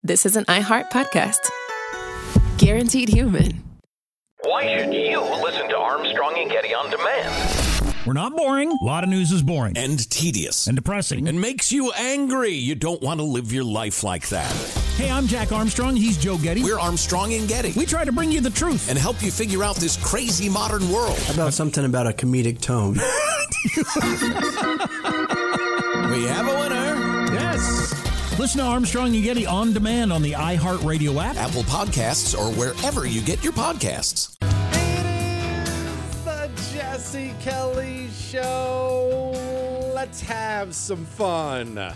this is an iHeart podcast. Guaranteed human. Why should you listen to Armstrong and Getty on demand? We're not boring. A lot of news is boring. And tedious. And depressing. And makes you angry. You don't want to live your life like that. Hey, I'm Jack Armstrong. He's Joe Getty. We're Armstrong and Getty. We try to bring you the truth. And help you figure out this crazy modern world. How about something about a comedic tone? We have a winner. Yes. Listen to Armstrong and Getty on demand on the iHeartRadio app, Apple Podcasts, or wherever you get your podcasts. It is the Jesse Kelly Show. Let's have some fun.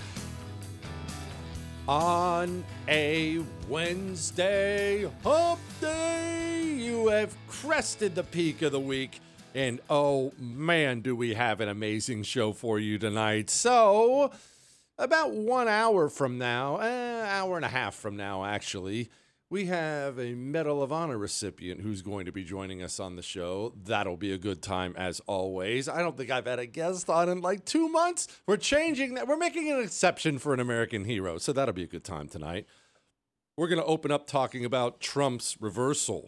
On a Wednesday hump day, you have crested the peak of the week. And oh man, do we have an amazing show for you tonight. So about 1 hour from now, hour and a half from now, actually, we have a Medal of Honor recipient who's going to be joining us on the show. That'll be a good time, as always. I don't think I've had a guest on in like 2 months. We're changing that. We're making an exception for an American hero, so that'll be a good time tonight. We're going to open up talking about Trump's reversal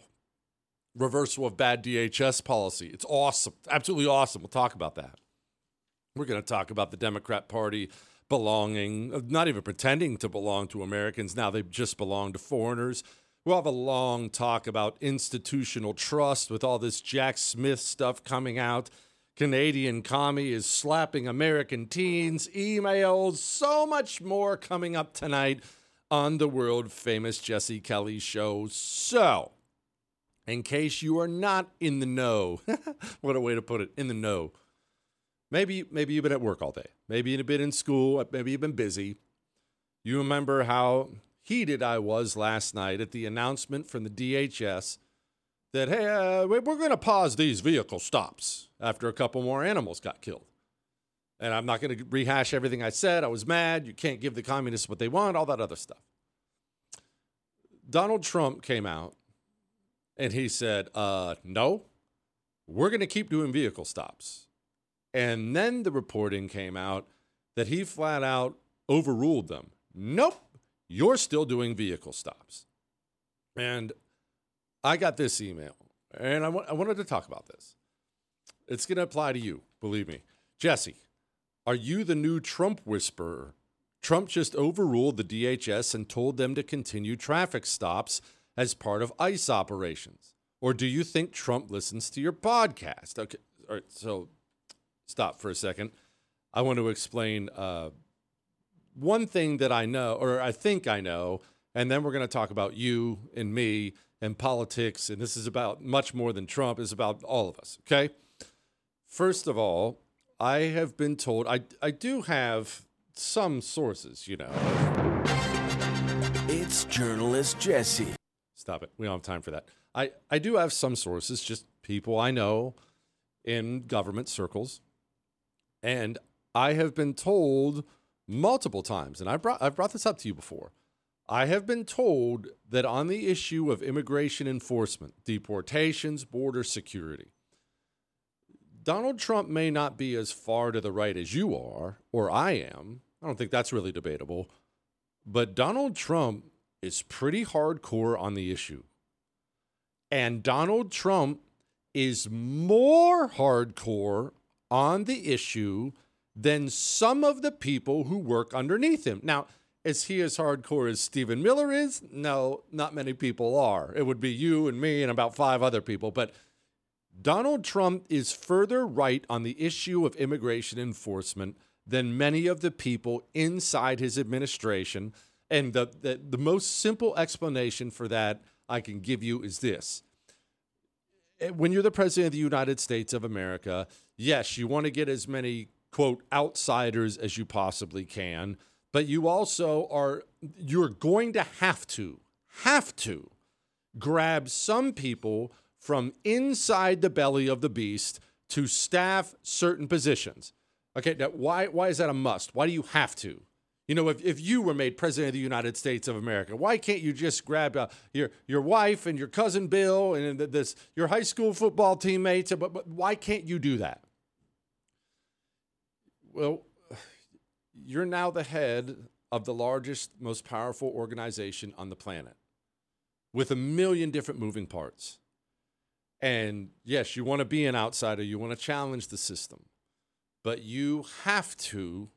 of bad DHS policy. It's awesome, absolutely awesome. We'll talk about that. We're going to talk about the Democrat Party belonging, not even pretending to belong to Americans. Now they just belong to foreigners. We'll have a long talk about institutional trust with all this Jack Smith stuff coming out. Canadian commie is slapping American teens, emails, so much more coming up tonight on the world famous Jesse Kelly Show. So, in case you are not in the know, what a way to put it, in the know. Maybe you've been at work all day. Maybe you've been in school. Maybe you've been busy. You remember how heated I was last night at the announcement from the DHS that, hey, we're going to pause these vehicle stops after a couple more animals got killed. And I'm not going to rehash everything I said. I was mad. You can't give the communists what they want, all that other stuff. Donald Trump came out and he said, no, we're going to keep doing vehicle stops. And then the reporting came out that he flat out overruled them. Nope, you're still doing vehicle stops. And I got this email, and I wanted to talk about this. It's going to apply to you, believe me. Jesse, are you the new Trump whisperer? Trump just overruled the DHS and told them to continue traffic stops as part of ICE operations. Or do you think Trump listens to your podcast? Okay, all right, so stop for a second. I want to explain one thing that I know, or I think I know, and then we're going to talk about you and me and politics, and this is about much more than Trump. It's about all of us, okay? First of all, I have been told, I do have some sources, you know. It's journalist Jesse. Stop it. We don't have time for that. I do have some sources, just people I know in government circles. And I have been told multiple times, and I've brought this up to you before, I have been told that on the issue of immigration enforcement, deportations, border security, Donald Trump may not be as far to the right as you are, or I am. I don't think that's really debatable. But Donald Trump is pretty hardcore on the issue. And Donald Trump is more hardcore on the issue than some of the people who work underneath him. Now, is he as hardcore as Stephen Miller is? No, not many people are. It would be you and me and about 5 other people. But Donald Trump is further right on the issue of immigration enforcement than many of the people inside his administration. And the most simple explanation for that I can give you is this. When you're the president of the United States of America, yes, you want to get as many, quote, outsiders as you possibly can, but you also you're going to have to grab some people from inside the belly of the beast to staff certain positions. Okay, now why is that a must? Why do you have to? You know, if you were made president of the United States of America, why can't you just grab your wife and your cousin Bill and your high school football teammates? But why can't you do that? Well, you're now the head of the largest, most powerful organization on the planet with a million different moving parts. And yes, you want to be an outsider. You want to challenge the system. But you have to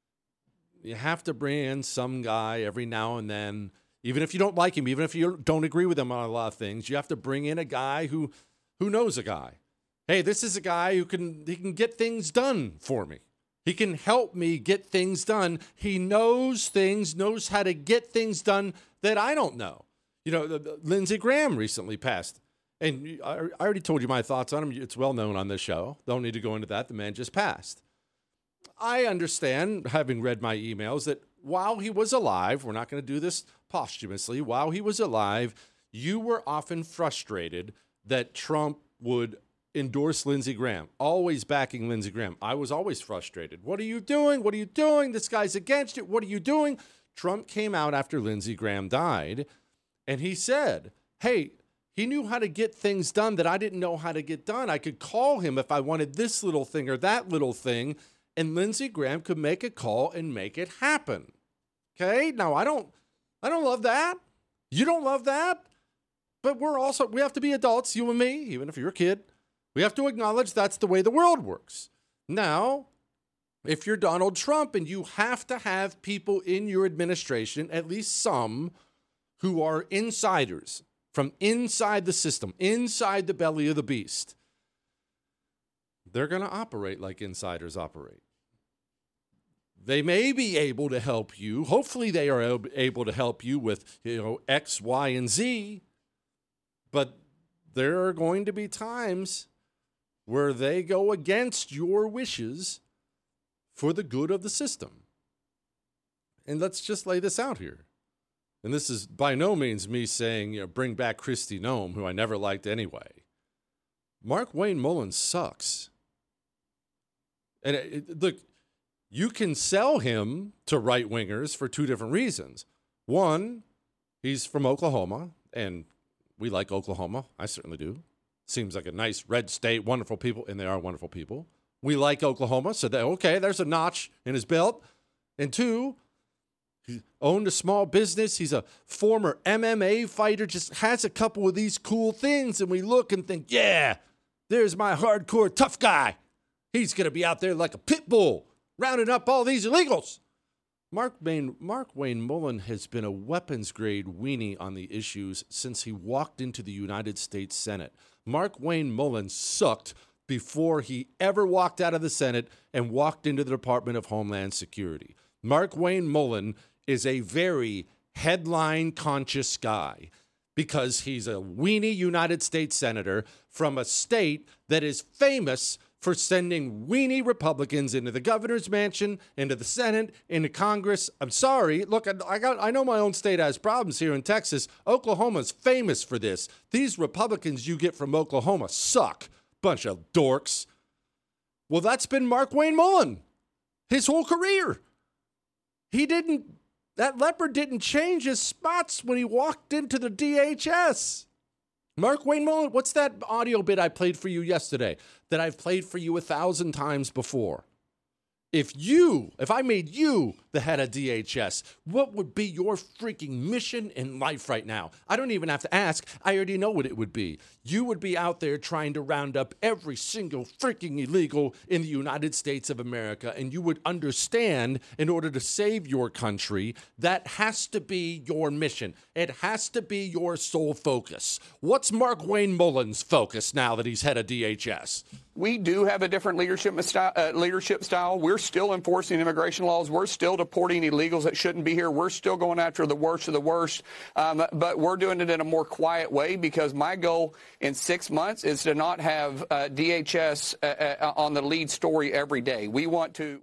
bring in some guy every now and then, even if you don't like him, even if you don't agree with him on a lot of things. You have to bring in a guy who knows a guy. Hey, this is a guy who can get things done for me. He can help me get things done. He knows things, knows how to get things done that I don't know. You know, Lindsey Graham recently passed. And I already told you my thoughts on him. It's well known on this show. Don't need to go into that. The man just passed. I understand, having read my emails, that while he was alive, we're not going to do this posthumously, while he was alive, you were often frustrated that Trump would endorse Lindsey Graham, always backing Lindsey Graham. I was always frustrated. What are you doing? What are you doing? This guy's against it. What are you doing? Trump came out after Lindsey Graham died, and he said, hey, he knew how to get things done that I didn't know how to get done. I could call him if I wanted this little thing or that little thing, and Lindsey Graham could make a call and make it happen. Okay? Now, I don't love that. You don't love that. But we have to be adults, you and me, even if you're a kid. We have to acknowledge that's the way the world works. Now, if you're Donald Trump and you have to have people in your administration, at least some, who are insiders from inside the system, inside the belly of the beast, they're going to operate like insiders operate. They may be able to help you. Hopefully they are able to help you with, X, Y, and Z. But there are going to be times where they go against your wishes for the good of the system. And let's just lay this out here. And this is by no means me saying, bring back Kristi Noem, who I never liked anyway. Mark Wayne Mullins sucks. And look, you can sell him to right-wingers for two different reasons. One, he's from Oklahoma, and we like Oklahoma. I certainly do. Seems like a nice red state, wonderful people, and they are wonderful people. We like Oklahoma, so there's a notch in his belt. And two, he owned a small business. He's a former MMA fighter, just has a couple of these cool things, and we look and think, yeah, there's my hardcore tough guy. He's going to be out there like a pit bull, rounding up all these illegals. Mark Wayne Mullen has been a weapons-grade weenie on the issues since he walked into the United States Senate. Mark Wayne Mullen sucked before he ever walked out of the Senate and walked into the Department of Homeland Security. Mark Wayne Mullen is a very headline-conscious guy because he's a weenie United States Senator from a state that is famous for sending weenie Republicans into the governor's mansion, into the Senate, into Congress. I'm sorry. Look, I know my own state has problems here in Texas. Oklahoma's famous for this. These Republicans you get from Oklahoma suck. Bunch of dorks. Well, that's been Mark Wayne Mullen his whole career. That leopard didn't change his spots when he walked into the DHS. Mark Wayne Mullen, what's that audio bit I played for you yesterday that I've played for you 1,000 times before? If I made you the head of DHS, what would be your freaking mission in life right now? I don't even have to ask. I already know what it would be. You would be out there trying to round up every single freaking illegal in the United States of America, and you would understand in order to save your country, that has to be your mission. It has to be your sole focus. What's Mark Wayne Mullen's focus now that he's head of DHS? We do have a different leadership style. We're still enforcing immigration laws. We're still deporting illegals that shouldn't be here. We're still going after the worst of the worst. But we're doing it in a more quiet way because my goal in 6 months is to not have DHS on the lead story every day. We want to.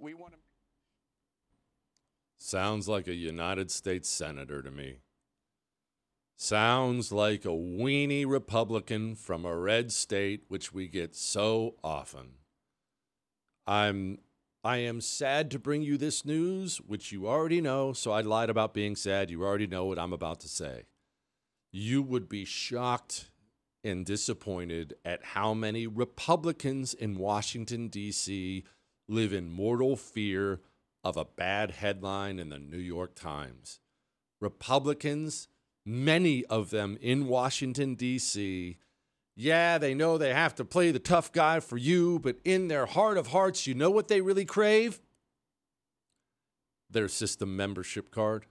Sounds like a United States Senator to me. Sounds like a weenie Republican from a red state, which we get so often. I am sad to bring you this news, which you already know, so I lied about being sad. You already know what I'm about to say. You would be shocked and disappointed at how many Republicans in Washington, D.C. live in mortal fear of a bad headline in the New York Times. Republicans, many of them in Washington, D.C., yeah, they know they have to play the tough guy for you, but in their heart of hearts, you know what they really crave? Their system membership card.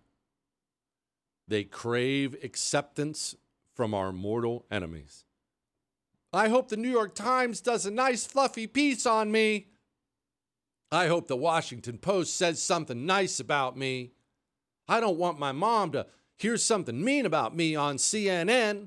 They crave acceptance from our mortal enemies. I hope the New York Times does a nice fluffy piece on me. I hope the Washington Post says something nice about me. I don't want my mom to hear something mean about me on CNN.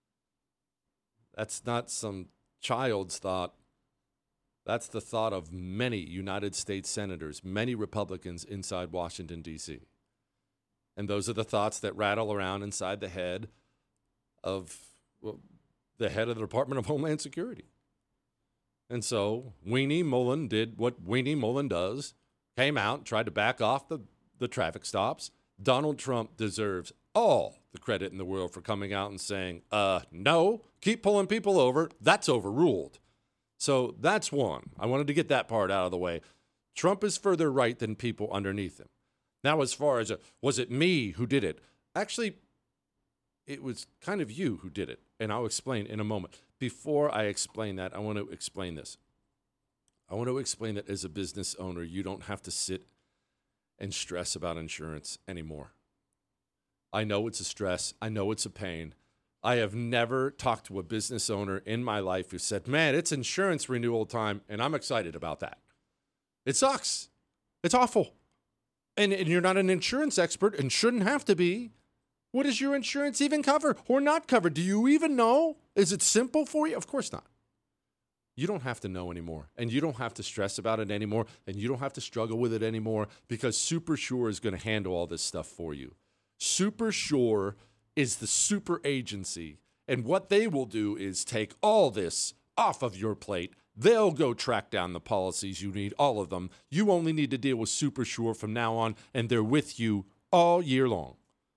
That's not some child's thought. That's the thought of many United States senators, many Republicans inside Washington, D.C. And those are the thoughts that rattle around inside the head of the head of the Department of Homeland Security. And so Weenie Mullen did what Weenie Mullen does, came out, tried to back off the traffic stops. Donald Trump deserves all the credit in the world for coming out and saying, no, keep pulling people over. That's overruled. So that's one. I wanted to get that part out of the way. Trump is further right than people underneath him. Now, as far as, was it me who did it? Actually, it was kind of you who did it, and I'll explain in a moment. Before I explain that, I want to explain this. I want to explain that as a business owner, you don't have to sit and stress about insurance anymore. I know it's a stress. I know it's a pain. I have never talked to a business owner in my life who said, man, it's insurance renewal time, and I'm excited about that. It sucks. It's awful. And you're not an insurance expert and shouldn't have to be. What does your insurance even cover or not cover? Do you even know? Is it simple for you? Of course not. You don't have to know anymore, and you don't have to stress about it anymore, and you don't have to struggle with it anymore because SuperSure is going to handle all this stuff for you. SuperSure is the super agency, and what they will do is take all this off of your plate. They'll go track down the policies you need, all of them. You only need to deal with SuperSure from now on, and they're with you all year long.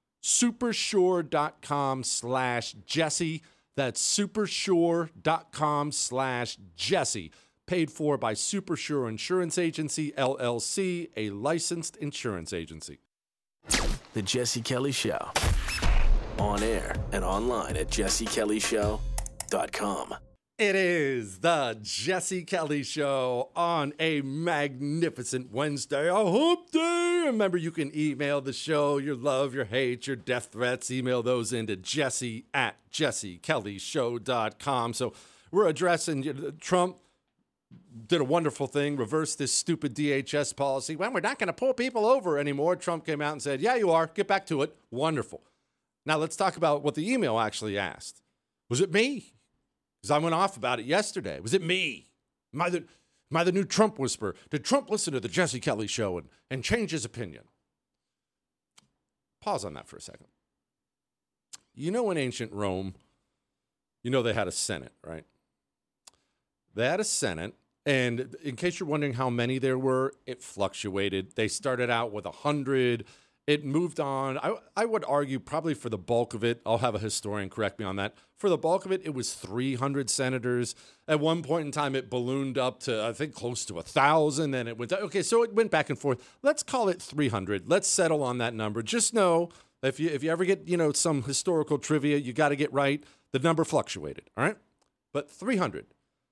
Supersure.com/Jesse. That's supersure.com/Jesse. Paid for by SuperSure Insurance Agency, LLC, a licensed insurance agency. The Jesse Kelly Show. On air and online at jessekellyshow.com. It is the Jesse Kelly Show on a magnificent Wednesday, a hump day. Remember, you can email the show your love, your hate, your death threats. Email those into jesse@jessekellyshow.com. So we're addressing Trump did a wonderful thing, reversed this stupid DHS policy. Well, we're not going to pull people over anymore. Trump came out and said, yeah, you are. Get back to it. Wonderful. Now let's talk about what the email actually asked. Was it me? Because I went off about it yesterday. Was it me? Am I the new Trump whisperer? Did Trump listen to the Jesse Kelly Show and change his opinion? Pause on that for a second. You know, in ancient Rome, you know they had a Senate, right? They had a Senate, and in case you're wondering how many there were, it fluctuated. They started out with 100. It moved on. I would argue probably for the bulk of it, I'll have a historian correct me on that. For the bulk of it, it was 300 senators. At one point in time, it ballooned up to, I think, close to 1,000. Then it went, okay, so it went back and forth. Let's call it 300. Let's settle on that number. Just know, if you ever get, some historical trivia, you got to get right. The number fluctuated, all right? But 300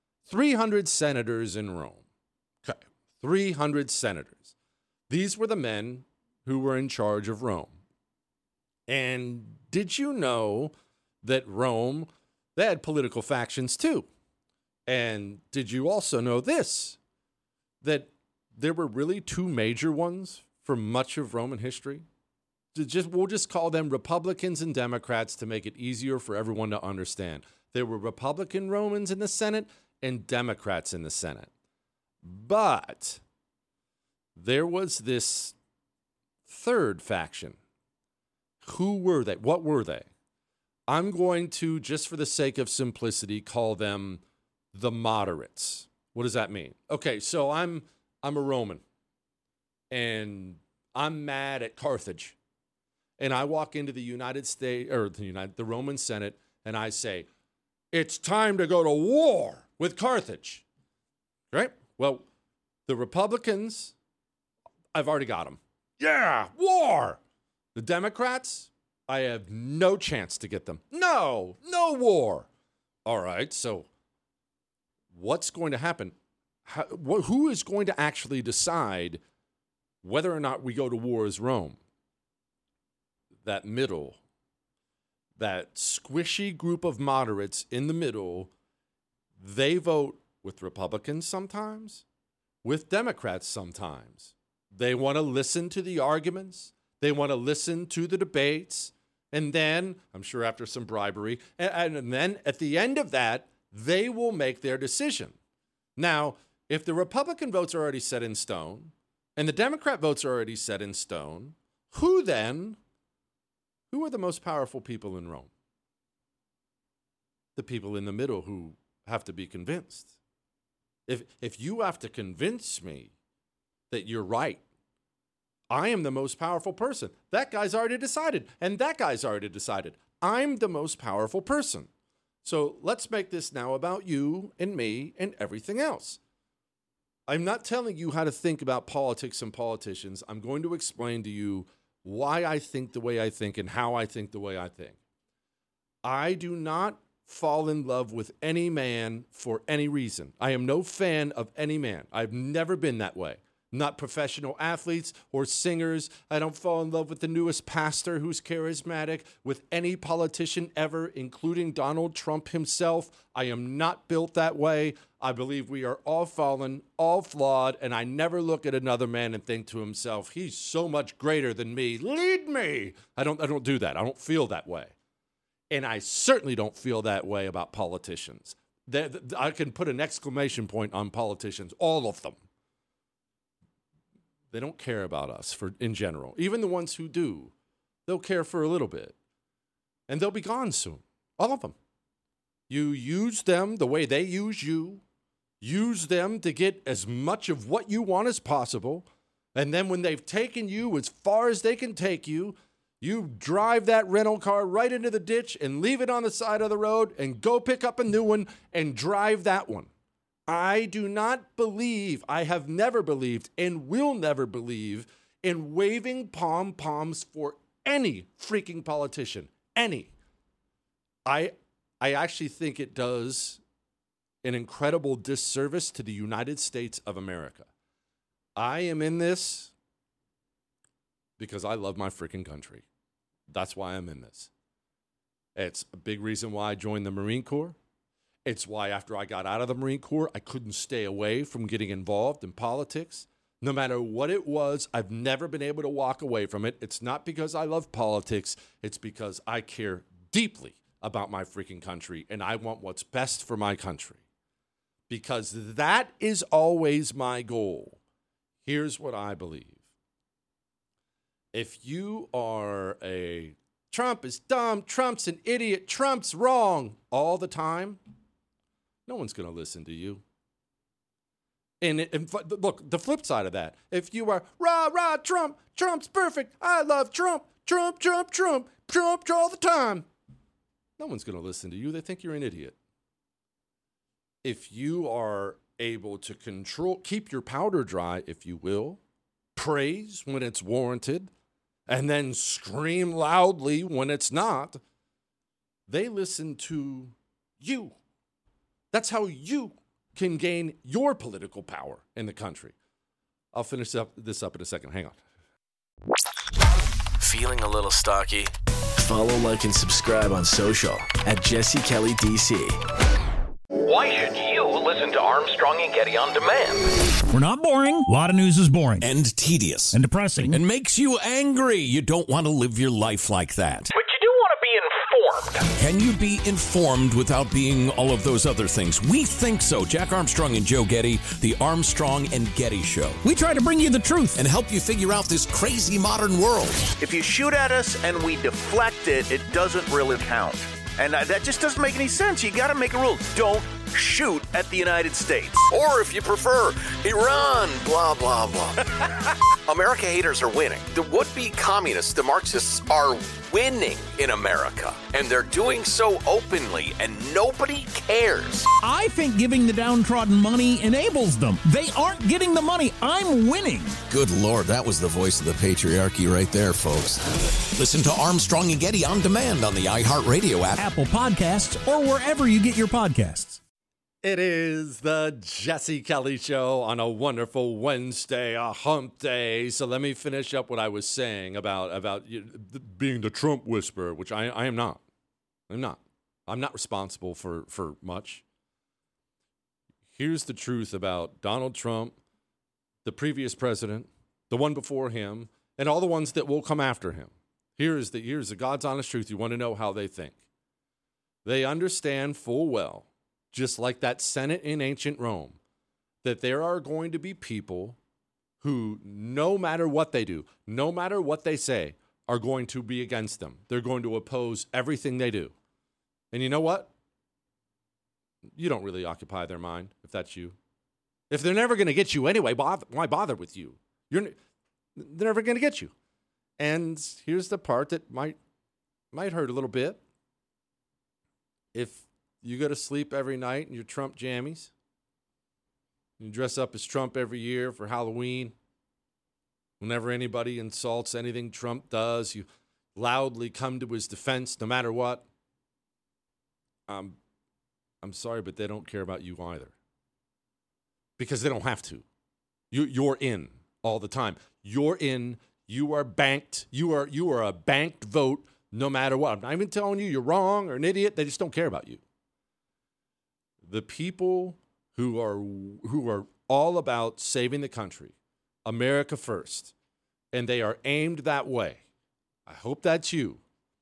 senators in Rome. Okay, 300 senators. These were the men who were in charge of Rome. And did you know that Rome, they had political factions too? And did you also know this, that there were really two major ones for much of Roman history? We'll just call them Republicans and Democrats to make it easier for everyone to understand. There were Republican Romans in the Senate and Democrats in the Senate. But there was this third faction. Who were they? What were they? I'm going to, just for the sake of simplicity, call them the moderates. What does that mean? Okay, so I'm a Roman, and I'm mad at Carthage, and I walk into the United States or the Roman Senate, and I say, "It's time to go to war with Carthage." Right? Well, the Republicans, I've already got them. Yeah, war. The Democrats, I have no chance to get them. No war. All right, so what's going to happen? Who is going to actually decide whether or not we go to war as Rome? That middle, that squishy group of moderates in the middle, they vote with Republicans sometimes, with Democrats sometimes. They want to listen to the arguments. They want to listen to the debates. And then, I'm sure after some bribery, and then at the end of that, they will make their decision. Now, if the Republican votes are already set in stone and the Democrat votes are already set in stone, who are the most powerful people in Rome? The people in the middle who have to be convinced. If you have to convince me that you're right, I am the most powerful person. That guy's already decided, and that guy's already decided. I'm the most powerful person. So let's make this now about you and me and everything else. I'm not telling you how to think about politics and politicians. I'm going to explain to you why I think the way I think and how I think the way I think. I do not fall in love with any man for any reason. I am no fan of any man. I've never been that way. Not professional athletes or singers. I don't fall in love with the newest pastor who's charismatic, with any politician ever, including Donald Trump himself. I am not built that way. I believe we are all fallen, all flawed, and I never look at another man and think to himself, he's so much greater than me. Lead me. I don't do that. I don't feel that way. And I certainly don't feel that way about politicians. I can put an exclamation point on politicians, all of them. They don't care about us in general. Even the ones who do, they'll care for a little bit. And they'll be gone soon. All of them. You use them the way they use you. Use them to get as much of what you want as possible. And then when they've taken you as far as they can take you, you drive that rental car right into the ditch and leave it on the side of the road and go pick up a new one and drive that one. I do not believe, I have never believed, and will never believe in waving pom-poms for any freaking politician. Any. I actually think it does an incredible disservice to the United States of America. I am in this because I love my freaking country. That's why I'm in this. It's a big reason why I joined the Marine Corps. It's why after I got out of the Marine Corps, I couldn't stay away from getting involved in politics. No matter what it was, I've never been able to walk away from it. It's not because I love politics. It's because I care deeply about my freaking country, and I want what's best for my country. Because that is always my goal. Here's what I believe. If you are a Trump is dumb, Trump's an idiot, Trump's wrong all the time, no one's going to listen to you. And look, the flip side of that, if you are, rah, Trump, Trump's perfect, I love Trump, Trump all the time, no one's going to listen to you. They think you're an idiot. If you are able to keep your powder dry, if you will, praise when it's warranted, and then scream loudly when it's not, they listen to you. That's how you can gain your political power in the country. I'll finish this up in a second. Hang on. Feeling a little stocky? Follow, like, and subscribe on social at Jesse Kelly DC. Why should you listen to Armstrong and Getty on demand? We're not boring. A lot of news is boring. And tedious. And depressing. And makes you angry. You don't want to live your life like that. But you do want to be informed. Can you be informed without being all of those other things? We think so. Jack Armstrong and Joe Getty, the Armstrong and Getty Show. We try to bring you the truth and help you figure out this crazy modern world. If you shoot at us and we deflect it, it doesn't really count. And that just doesn't make any sense. You got to make a rule. Don't shoot at the United States. Or if you prefer, Iran, blah, blah, blah. America haters are winning. The would-be communists, the Marxists, are winning in America. And they're doing so openly, and nobody cares. I think giving the downtrodden money enables them. They aren't getting the money. I'm winning. Good Lord, that was the voice of the patriarchy right there, folks. Listen to Armstrong and Getty on demand on the iHeartRadio app, Apple Podcasts, or wherever you get your podcasts. It is the Jesse Kelly Show on a wonderful Wednesday, a hump day. So let me finish up what I was saying about being the Trump whisperer, which I am not. I'm not. I'm not responsible for much. Here's the truth about Donald Trump, the previous president, the one before him, and all the ones that will come after him. Here's the God's honest truth. You want to know how they think. They understand full well, just like that Senate in ancient Rome, that there are going to be people who, no matter what they do, no matter what they say, are going to be against them. They're going to oppose everything they do. And you know what? You don't really occupy their mind if that's you. If they're never going to get you anyway, why bother with you? They're never going to get you. And here's the part that might hurt a little bit. If you go to sleep every night in your Trump jammies, you dress up as Trump every year for Halloween, whenever anybody insults anything Trump does, you loudly come to his defense no matter what. I'm sorry, but they don't care about you either. Because they don't have to. You're in all the time. You're in. You are banked. You are a banked vote no matter what. I'm not even telling you you're wrong or an idiot. They just don't care about you. The people who are all about saving the country, America first, and they are aimed that way. I hope that's you.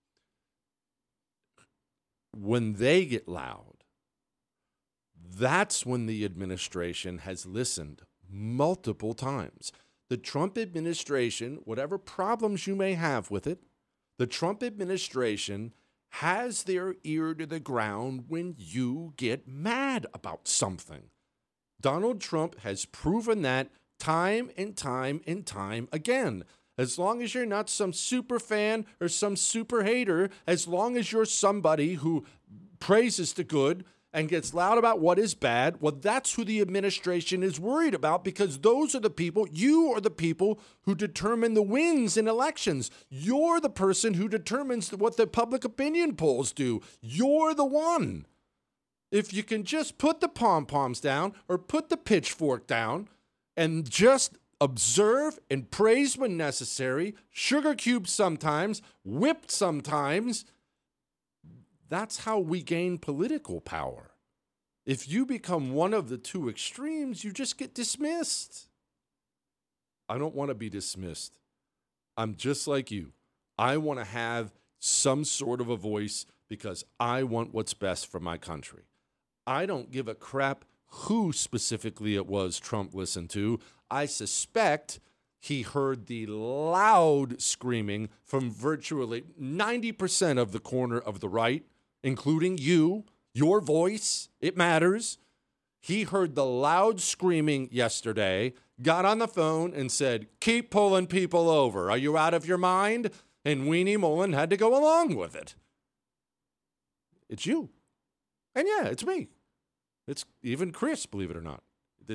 When they get loud, that's when the administration has listened multiple times. The Trump administration, whatever problems you may have with it, the Trump administration has their ear to the ground when you get mad about something. Donald Trump has proven that time and time and time again. As long as you're not some super fan or some super hater, as long as you're somebody who praises the good and gets loud about what is bad, well, that's who the administration is worried about, because those are the people, you are the people who determine the wins in elections. You're the person who determines what the public opinion polls do. You're the one. If you can just put the pom-poms down or put the pitchfork down and just observe and praise when necessary, sugar cubes sometimes, whipped sometimes, that's how we gain political power. If you become one of the two extremes, you just get dismissed. I don't want to be dismissed. I'm just like you. I want to have some sort of a voice because I want what's best for my country. I don't give a crap who specifically it was Trump listened to. I suspect he heard the loud screaming from virtually 90% of the corner of the right, including you, your voice, it matters. He heard the loud screaming yesterday, got on the phone and said, keep pulling people over. Are you out of your mind? And Weenie Mullen had to go along with it. It's you. And yeah, it's me. It's even Chris, believe it or not.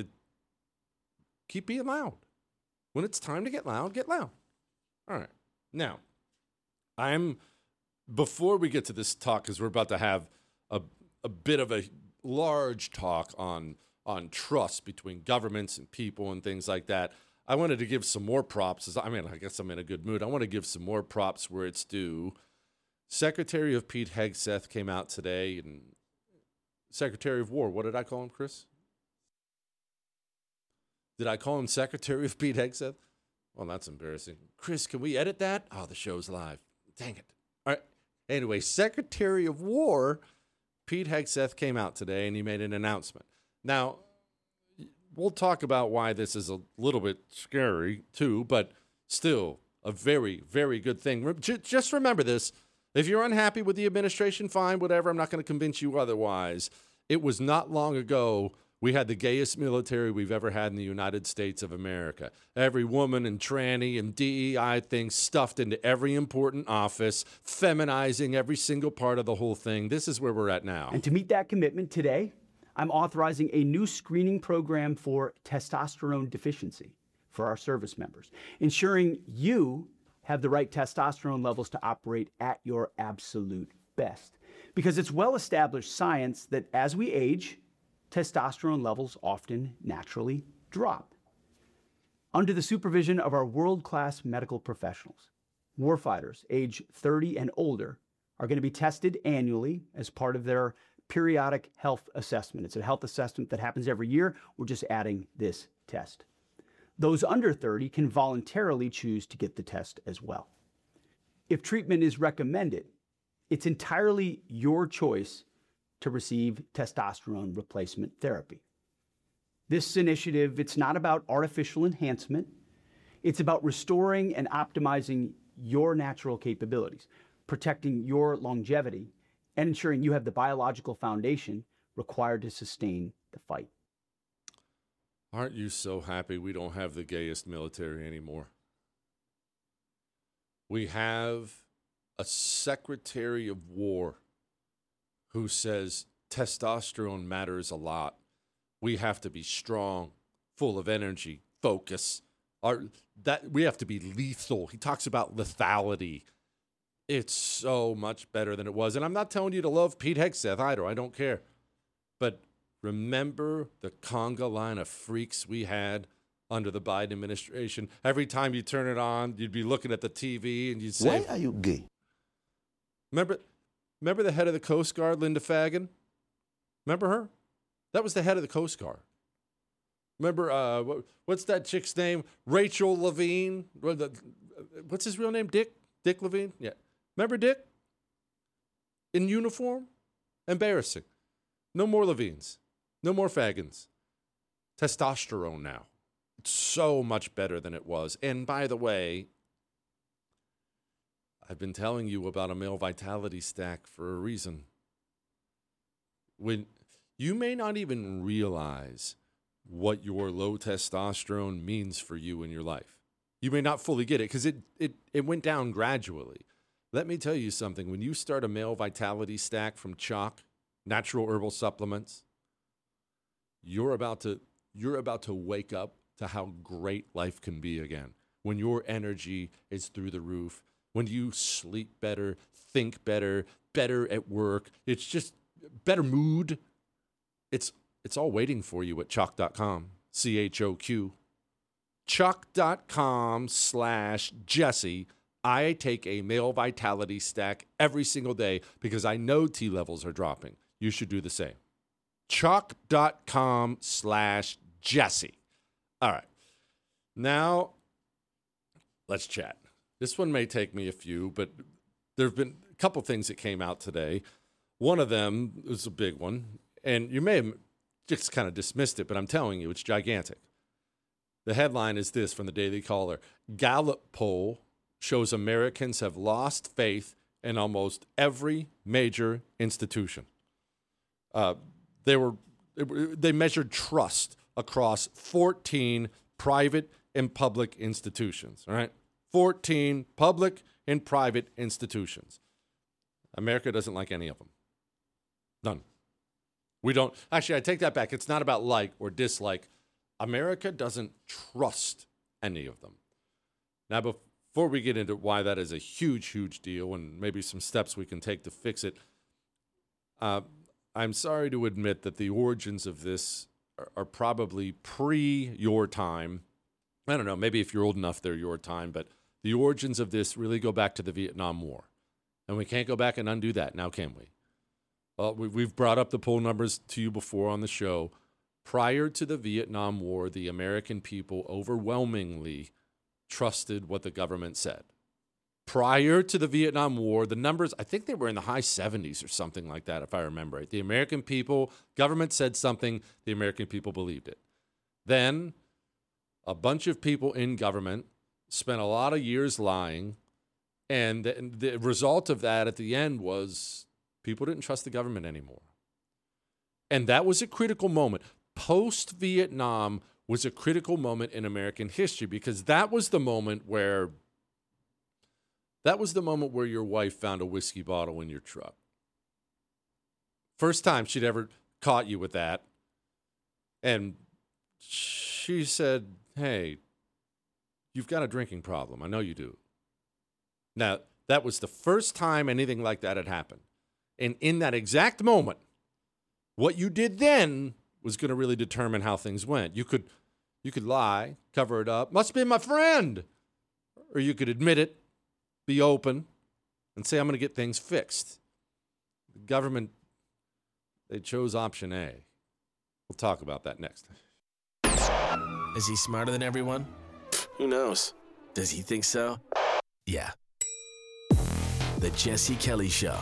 Keep being loud. When it's time to get loud, get loud. All right. Now, before we get to this talk, because we're about to have a bit of a large talk on trust between governments and people and things like that, I wanted to give some more props. I guess I'm in a good mood. I want to give some more props where it's due. Secretary of Pete Hegseth came out today, and Secretary of War. What did I call him, Chris? Did I call him Secretary of Pete Hegseth? Well, that's embarrassing. Chris, can we edit that? Oh, the show's live. Dang it. All right. Anyway, Secretary of War, Pete Hegseth came out today, and he made an announcement. Now, we'll talk about why this is a little bit scary, too, but still a very, very good thing. Just remember this. If you're unhappy with the administration, fine, whatever. I'm not going to convince you otherwise. It was not long ago we had the gayest military we've ever had in the United States of America. Every woman and tranny and DEI thing stuffed into every important office, feminizing every single part of the whole thing. This is where we're at now. And to meet that commitment today, I'm authorizing a new screening program for testosterone deficiency for our service members, ensuring you have the right testosterone levels to operate at your absolute best. Because it's well-established science that as we age, testosterone levels often naturally drop. Under the supervision of our world-class medical professionals, warfighters age 30 and older are going to be tested annually as part of their periodic health assessment. It's a health assessment that happens every year. We're just adding this test. Those under 30 can voluntarily choose to get the test as well. If treatment is recommended, it's entirely your choice to receive testosterone replacement therapy. This initiative, it's not about artificial enhancement. It's about restoring and optimizing your natural capabilities, protecting your longevity, and ensuring you have the biological foundation required to sustain the fight. Aren't you so happy we don't have the gayest military anymore? We have a Secretary of War who says testosterone matters a lot. We have to be strong, full of energy, focus. We have to be lethal. He talks about lethality. It's so much better than it was. And I'm not telling you to love Pete Hegseth either. I don't care. But remember the conga line of freaks we had under the Biden administration? Every time you turn it on, you'd be looking at the TV and you'd say, "Why are you gay?" Remember the head of the Coast Guard, Linda Fagan? Remember her? That was the head of the Coast Guard. Remember, what's that chick's name? Rachel Levine. What's his real name? Dick Levine? Yeah. Remember Dick? In uniform? Embarrassing. No more Levines. No more Fagans. Testosterone now. It's so much better than it was. And by the way, I've been telling you about a male vitality stack for a reason. When you may not even realize what your low testosterone means for you in your life. You may not fully get it because it went down gradually. Let me tell you something. When you start a male vitality stack from Choq, natural herbal supplements, you're about to wake up to how great life can be again. When your energy is through the roof, when you sleep better, think better, better at work, it's just better mood. It's all waiting for you at Choq.com, CHOQ. Choq.com/Jesse. I take a male vitality stack every single day because I know T levels are dropping. You should do the same. Choq.com/Jesse. All right. Now, let's chat. This one may take me a few, but there have been a couple things that came out today. One of them is a big one, and you may have just kind of dismissed it, but I'm telling you, it's gigantic. The headline is this from the Daily Caller. Gallup poll shows Americans have lost faith in almost every major institution. They measured trust across 14 private and public institutions, all right? 14 public and private institutions. America doesn't like any of them. None. We don't. Actually, I take that back. It's not about like or dislike. America doesn't trust any of them. Now, before we get into why that is a huge, huge deal and maybe some steps we can take to fix it, I'm sorry to admit that the origins of this are probably pre your time. I don't know, maybe if you're old enough, they're your time, but the origins of this really go back to the Vietnam War. And we can't go back and undo that, now can we? We've brought up the poll numbers to you before on the show. Prior to the Vietnam War, the American people overwhelmingly trusted what the government said. Prior to the Vietnam War, the numbers, I think they were in the high 70s or something like that, if I remember it. The American people, government said something, the American people believed it. Then a bunch of people in government spent a lot of years lying, and the result of that at the end was people didn't trust the government anymore. And that was a critical moment. Post-Vietnam was a critical moment in American history because that was the moment where your wife found a whiskey bottle in your truck. First time she'd ever caught you with that. And she said, hey, you've got a drinking problem. I know you do. Now, that was the first time anything like that had happened. And in that exact moment, what you did then was going to really determine how things went. You could lie, cover it up. Must be my friend. Or you could admit it, be open, and say, I'm going to get things fixed. The government, they chose option A. We'll talk about that next. Is he smarter than everyone? Who knows? Does he think so? Yeah. The Jesse Kelly Show.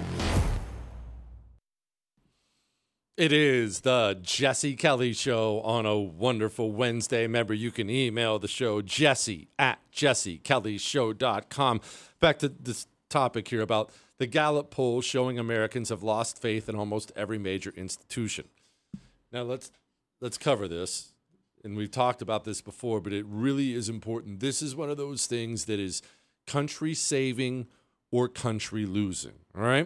It is the Jesse Kelly Show on a wonderful Wednesday. Remember, you can email the show, jesse@jessekellyshow.com. Back to this topic here about the Gallup poll showing Americans have lost faith in almost every major institution. Now, let's cover this. And we've talked about this before, but it really is important. This is one of those things that is country saving or country losing, all right?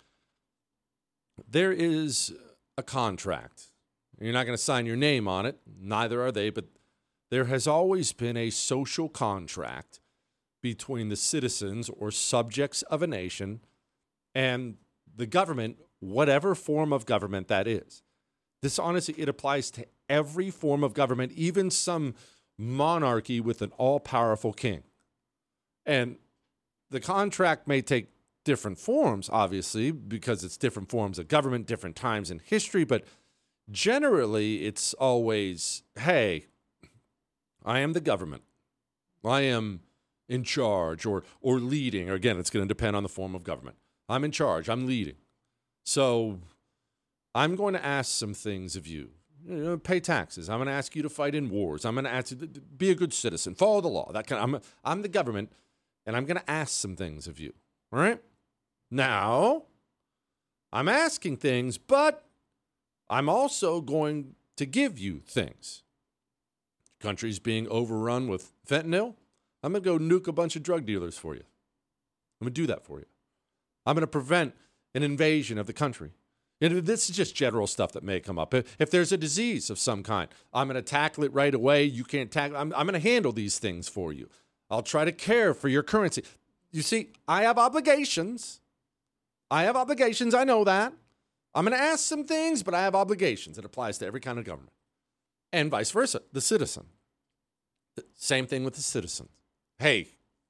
There is a contract. You're not going to sign your name on it. Neither are they, but there has always been a social contract between the citizens or subjects of a nation and the government, whatever form of government that is. This, honestly, it applies to every form of government, even some monarchy with an all-powerful king. And the contract may take different forms, obviously, because it's different forms of government, different times in history, but generally it's always, hey, I am the government. I am in charge or leading. Or again, it's going to depend on the form of government. I'm in charge. I'm leading. So I'm going to ask some things of you. Pay taxes. I'm going to ask you to fight in wars. I'm going to ask you to be a good citizen, follow the law. I'm the government, and I'm going to ask some things of you. All right? Now, I'm asking things, but I'm also going to give you things. Country's being overrun with fentanyl. I'm going to go nuke a bunch of drug dealers for you. I'm going to do that for you. I'm going to prevent an invasion of the country. And this is just general stuff that may come up. If there's a disease of some kind, I'm going to tackle it right away. You can't tackle it. I'm going to handle these things for you. I'll try to care for your currency. You see, I have obligations. I know that. I'm going to ask some things, but I have obligations. It applies to every kind of government. And vice versa, the citizen. Same thing with the citizen. Hey,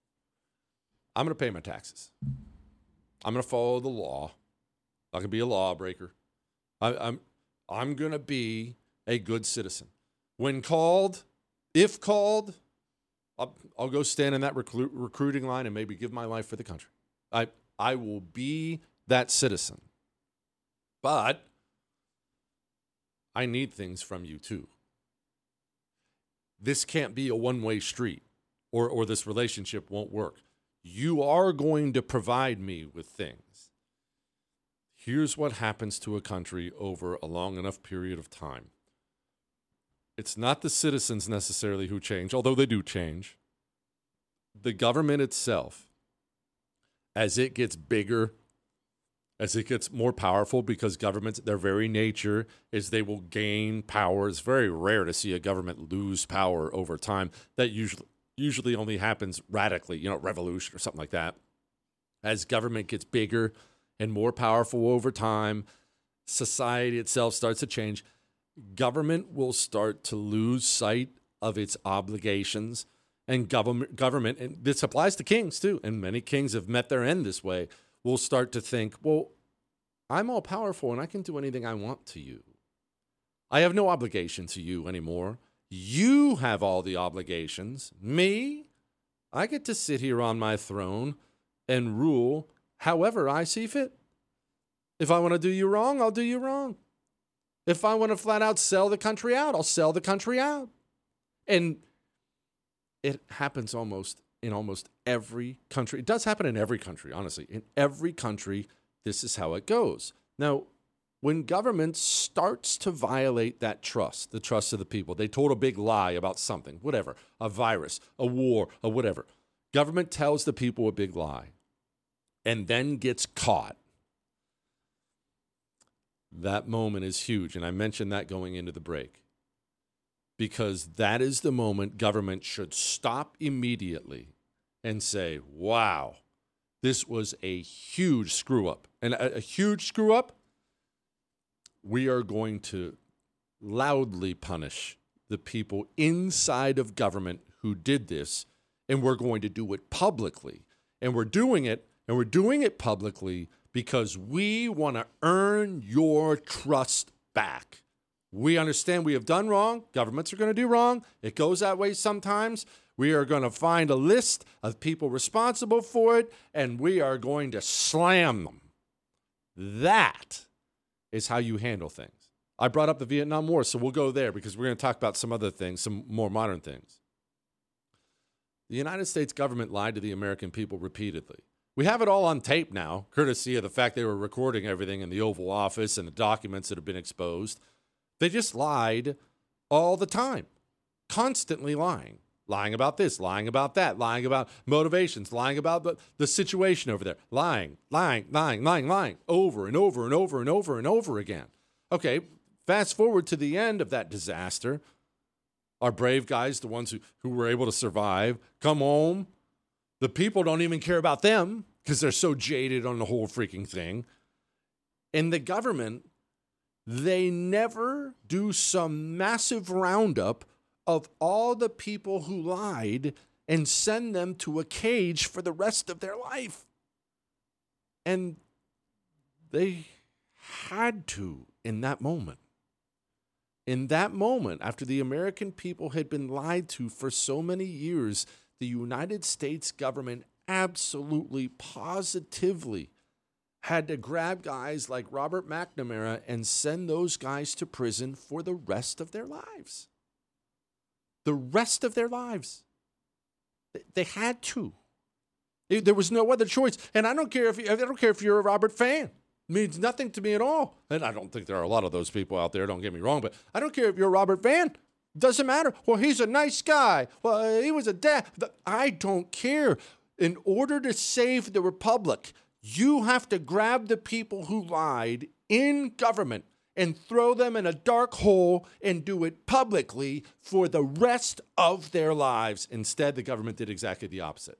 I'm going to pay my taxes. I'm going to follow the law. I can be a lawbreaker. I'm going to be a good citizen. When called, if called, I'll go stand in that recruiting line and maybe give my life for the country. I will be that citizen. But I need things from you too. This can't be a one-way street or this relationship won't work. You are going to provide me with things. Here's what happens to a country over a long enough period of time. It's not the citizens necessarily who change, although they do change. The government itself, as it gets bigger, as it gets more powerful, because governments, their very nature is they will gain power. It's very rare to see a government lose power over time. That usually only happens radically, revolution or something like that. As government gets bigger and more powerful over time, society itself starts to change. Government will start to lose sight of its obligations. And government, and this applies to kings too, and many kings have met their end this way, will start to think, well, I'm all powerful and I can do anything I want to you. I have no obligation to you anymore. You have all the obligations. Me, I get to sit here on my throne and rule however I see fit. If I want to do you wrong, I'll do you wrong. If I want to flat out sell the country out, I'll sell the country out. And it happens in almost every country. It does happen in every country, honestly. In every country, this is how it goes. Now, when government starts to violate that trust, the trust of the people, they told a big lie about something, whatever, a virus, a war, or whatever. Government tells the people a big lie and then gets caught. That moment is huge, and I mentioned that going into the break, because that is the moment government should stop immediately and say, wow, this was a huge screw-up. And a huge screw-up, we are going to loudly punish the people inside of government who did this, and we're going to do it publicly. And we're doing it publicly because we want to earn your trust back. We understand we have done wrong. Governments are going to do wrong. It goes that way sometimes. We are going to find a list of people responsible for it, and we are going to slam them. That is how you handle things. I brought up the Vietnam War, so we'll go there because we're going to talk about some other things, some more modern things. The United States government lied to the American people repeatedly. We have it all on tape now, courtesy of the fact they were recording everything in the Oval Office and the documents that have been exposed. They just lied all the time, constantly lying. Lying about this, lying about that, lying about motivations, lying about the situation over there. Lying, over and over and over and over and over again. Okay, fast forward to the end of that disaster. Our brave guys, the ones who were able to survive, come home. The people don't even care about them because they're so jaded on the whole freaking thing. And the government, they never do some massive roundup of all the people who lied and send them to a cage for the rest of their life. And they had to in that moment. In that moment, after the American people had been lied to for so many years, the United States government absolutely, positively had to grab guys like Robert McNamara and send those guys to prison for the rest of their lives. The rest of their lives. They had to. There was no other choice. And I don't care if you're a Robert fan. It means nothing to me at all. And I don't think there are a lot of those people out there, don't get me wrong, but I don't care if you're a Robert fan. Doesn't matter. Well, he's a nice guy. Well, he was a dad. I don't care. In order to save the republic, you have to grab the people who lied in government and throw them in a dark hole and do it publicly for the rest of their lives. Instead, the government did exactly the opposite.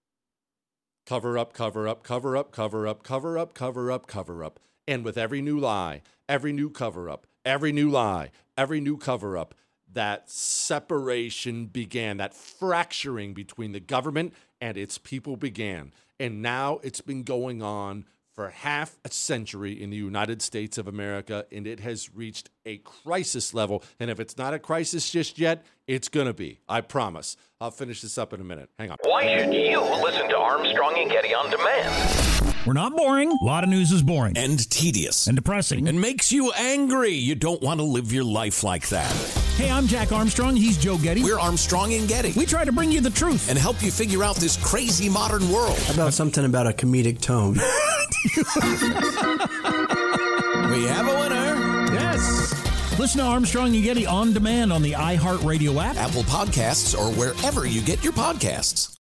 Cover up, cover up, cover up, cover up, cover up, cover up, cover up. And with every new lie, every new cover up, every new lie, every new cover up, that separation began, that fracturing between the government and its people began. And now it's been going on for half a century in the United States of America, and it has reached a crisis level. And if it's not a crisis just yet, it's going to be. I promise. I'll finish this up in a minute. Hang on. Why should you listen to Armstrong and Getty on Demand? We're not boring. A lot of news is boring. And tedious. And depressing. And makes you angry. You don't want to live your life like that. Hey, I'm Jack Armstrong. He's Joe Getty. We're Armstrong and Getty. We try to bring you the truth. And help you figure out this crazy modern world. How about something about a comedic tone? We have a winner. Yes. Listen to Armstrong and Getty on demand on the iHeartRadio app, Apple Podcasts, or wherever you get your podcasts.